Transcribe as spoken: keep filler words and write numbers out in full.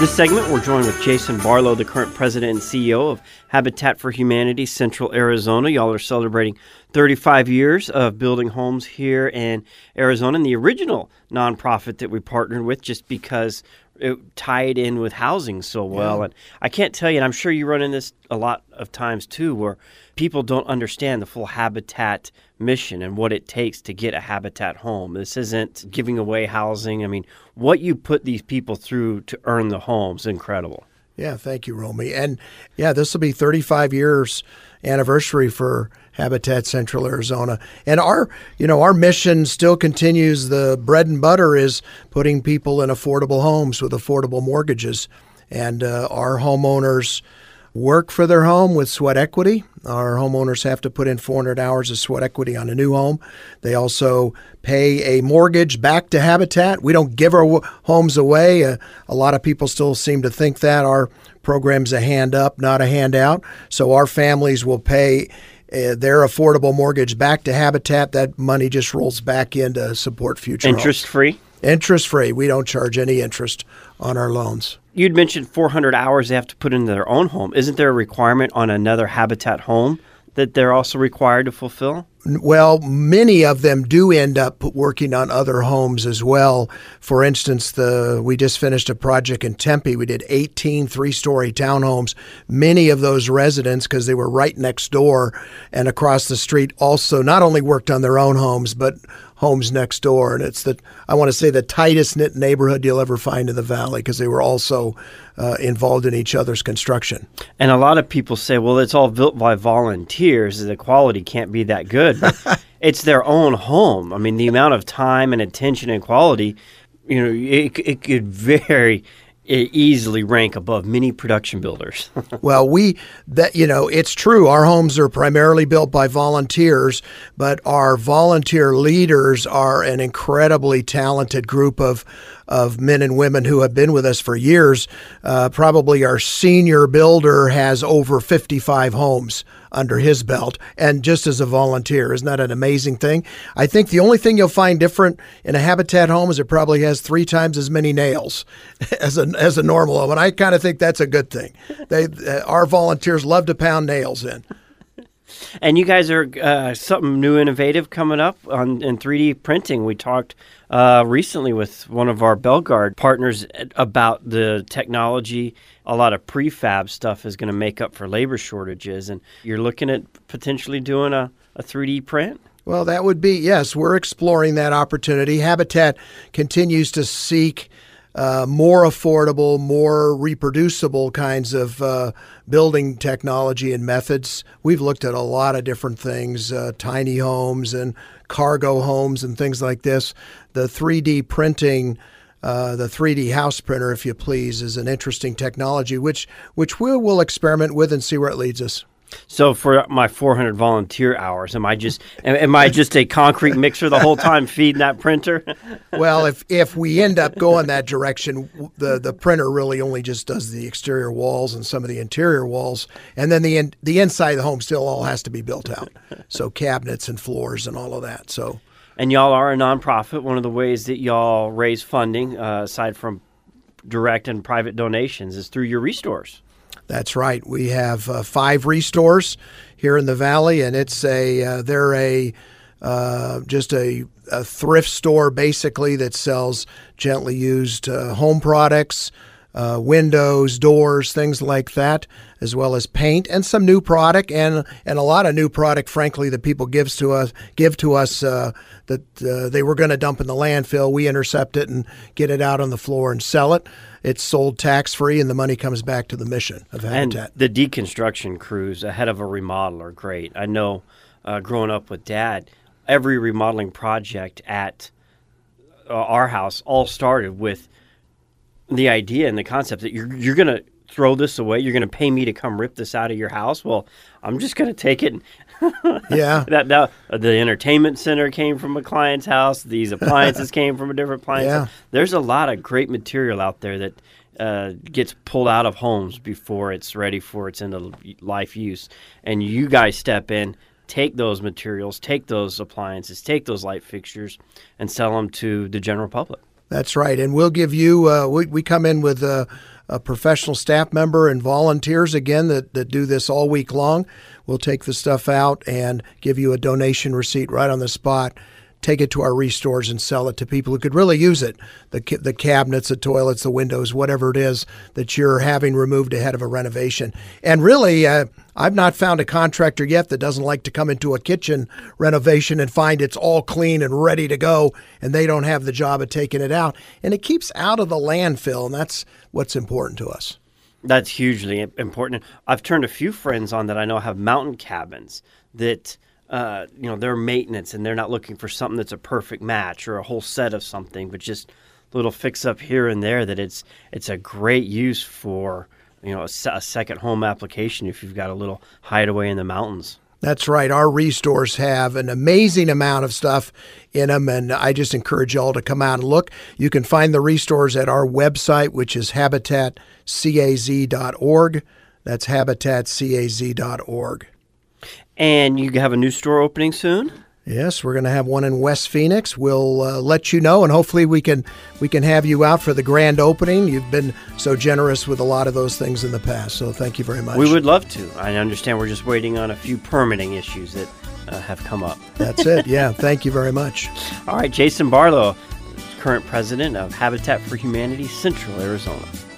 This segment, we're joined with Jason Barlow, the current president and C E O of Habitat for Humanity Central Arizona. Y'all are celebrating thirty-five years of building homes here in Arizona, and the original nonprofit that we partnered with just because it tied in with housing so well. Yeah. And I can't tell you, and I'm sure you run into this a lot of times too, where people don't understand the full Habitat mission and what it takes to get a Habitat home. This isn't giving away housing. I mean, what you put these people through to earn the home is incredible. Yeah, thank you, Romy. And yeah, this will be thirty-five years anniversary for Habitat Central Arizona. And our, you know, our mission still continues. The bread and butter is putting people in affordable homes with affordable mortgages. And uh, our homeowners work for their home with sweat equity. Our homeowners have to put in four hundred hours of sweat equity on a new home. They also pay a mortgage back to Habitat. We don't give our w- homes away. Uh, a lot of people still seem to think that. Our program's a hand up, not a handout. So our families will pay uh, their affordable mortgage back to Habitat. That money just rolls back in to support future Interest homes. free? Interest free. We don't charge any interest on our loans. You'd mentioned four hundred hours they have to put into their own home. Isn't there a requirement on another Habitat home that they're also required to fulfill? Well, many of them do end up working on other homes as well. For instance, the we just finished a project in Tempe. We did eighteen three-story townhomes. Many of those residents, because they were right next door and across the street, also not only worked on their own homes, but homes next door. And it's the, I want to say, the tightest knit neighborhood you'll ever find in the valley, because they were also uh, involved in each other's construction. And a lot of people say, well, it's all built by volunteers. The quality can't be that good. But it's their own home. I mean, the amount of time and attention and quality, you know, it, it could very easily rank above many production builders. Well, we, that, you know, it's true. Our homes are primarily built by volunteers, but our volunteer leaders are an incredibly talented group of of men and women who have been with us for years. Uh, probably our senior builder has over fifty-five homes under his belt, and just as a volunteer. Isn't that an amazing thing? I think the only thing you'll find different in a Habitat home is it probably has three times as many nails as a as a normal home, and I kind of think that's a good thing. They uh, our volunteers love to pound nails in. And you guys are uh, something new, innovative coming up on in three D printing. We talked uh, recently with one of our Belgard partners about the technology. A lot of prefab stuff is going to make up for labor shortages, and you're looking at potentially doing a, a three D print? Well, that would be, yes, we're exploring that opportunity. Habitat continues to seek uh, more affordable, more reproducible kinds of uh, building technology and methods. We've looked at a lot of different things, uh, tiny homes and cargo homes and things like this. The three D printing, uh, the three D house printer, if you please, is an interesting technology, which which we will experiment with and see where it leads us. So for my four hundred volunteer hours, am I just am, am I just a concrete mixer the whole time feeding that printer? Well, if if we end up going that direction, the the printer really only just does the exterior walls and some of the interior walls, and then the in, the inside of the home still all has to be built out. So cabinets and floors and all of that. So. And y'all are a nonprofit. One of the ways that y'all raise funding, uh, aside from direct and private donations, is through your restores. That's right. We have uh, five restores here in the valley, and it's a uh, they're a uh, just a, a thrift store basically that sells gently used uh, home products, uh, windows, doors, things like that, as well as paint and some new product and and a lot of new product, frankly, that people gives to us give to us uh, that uh, they were going to dump in the landfill. We intercept it and get it out on the floor and sell it. It's sold tax-free, and the money comes back to the mission of Habitat. And the deconstruction crews ahead of a remodel are great. I know uh, growing up with Dad, every remodeling project at uh, our house all started with the idea and the concept that you're you're going to throw this away. You're going to pay me to come rip this out of your house. Well, I'm just going to take it. Yeah. that, that the entertainment center came from a client's house. These appliances came from a different client's Yeah. house. There's a lot of great material out there that uh, gets pulled out of homes before it's ready for its end of life use. And you guys step in, take those materials, take those appliances, take those light fixtures, and sell them to the general public. That's right. And we'll give you, uh, we, we come in with a, a professional staff member and volunteers, again, that, that do this all week long. We'll take the stuff out and give you a donation receipt right on the spot. Take it to our restores and sell it to people who could really use it. The the cabinets, the toilets, the windows, whatever it is that you're having removed ahead of a renovation. And really, uh, I've not found a contractor yet that doesn't like to come into a kitchen renovation and find it's all clean and ready to go, and they don't have the job of taking it out. And it keeps out of the landfill, and that's what's important to us. That's hugely important. I've turned a few friends on that I know have mountain cabins that Uh, you know, their maintenance, and they're not looking for something that's a perfect match or a whole set of something, but just a little fix up here and there. That it's it's a great use for, you know, a, a second home application if you've got a little hideaway in the mountains. That's right. Our restores have an amazing amount of stuff in them, and I just encourage you all to come out and look. You can find the restores at our website, which is habitat caz dot org. That's habitat caz dot org. And you have a new store opening soon? Yes, we're going to have one in West Phoenix. We'll uh, let you know, and hopefully we can we can have you out for the grand opening. You've been so generous with a lot of those things in the past, so thank you very much. We would love to. I understand we're just waiting on a few permitting issues that uh, have come up. That's it. Yeah, thank you very much. All right, Jason Barlow, current president of Habitat for Humanity, Central Arizona.